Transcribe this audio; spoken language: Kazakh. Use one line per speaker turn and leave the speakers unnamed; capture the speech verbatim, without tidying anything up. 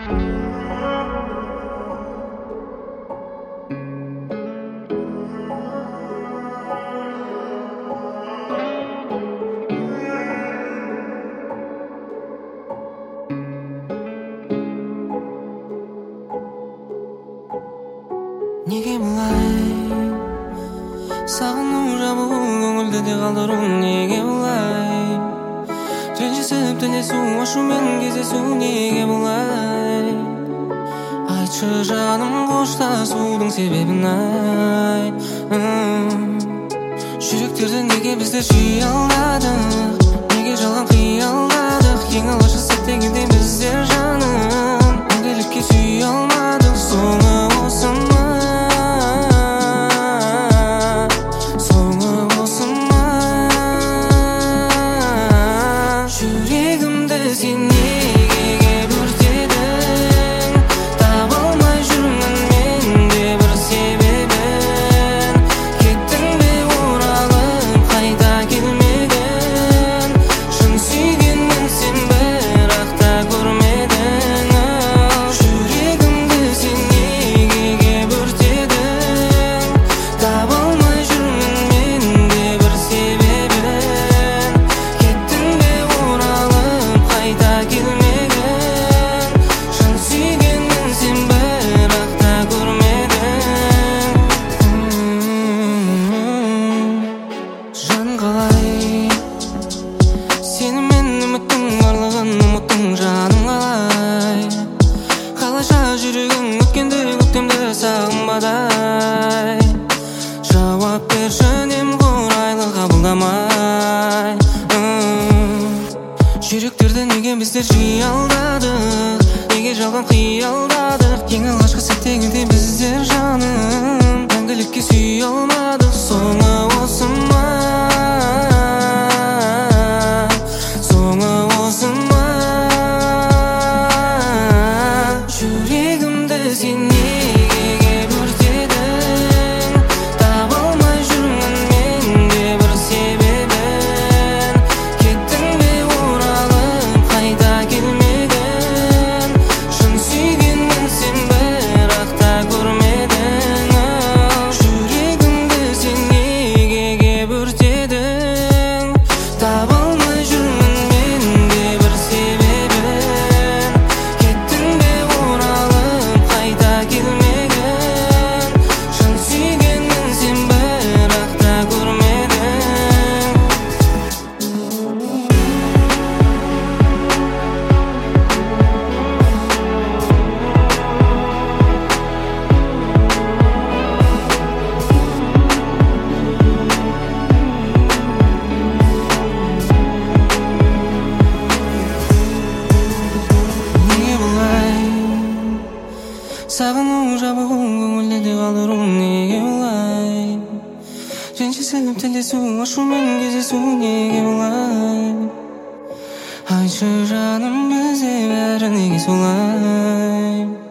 Неге бұлай сағыну жабу көңілді де қалдыру неге бұлай ренжісіп тілесу ашумен кездесу неге бұлай айтшы жаным қоштасудың себебін ай жүректерді неге біздер жиі алдадық неге жалған қиялдадық ең алғашқы сәтте келді біздер жаным мәңгілікке сүйе алмадық соңы осы ма сен неге өртедің таба алмай жүрмін мен де бір себебін кеттің бе оралып қайта келмедің шын сүйгенмін сен бірақ та көрмедің жүрегімді сен неге өртедің таба алмай жүрмін мен де бір себебін кеттің бе оралып қайта келмеген шын сүйгенмін сен бірақ та көрмедің жан қалай сені мен үміттің барлығын ұмыттың жаным қалай қалайша жүрегің өткенді көктемді сағынбадай жауап берші немқұрайлы қабылдамай жүректерді неге біздер жиі алдадық неге жалған қиялдадық ең алғашқы сәтте келді біздер жаным мәңгілікке сүйе алмадық соңы осы ма соңы осы ма жүрегімді сен неге өртедің таба алмай жүрмін мен де бір себебін кеттің бе қайта келмеген шын сүйгенмін сен бірақ та көрмедің жүрегімді сен неге өртедің таба алмай жүрмін мен де бір себебін кеттің бе оралып қайта келмеген шын сүйгенмін сен бірақ та көрмедің сағыну жабу көңілді де қалдыру неге бұлай ренжісіп тілесу ашумен кездесу неге бұлай айтшы жаным бізде бәрі неге солай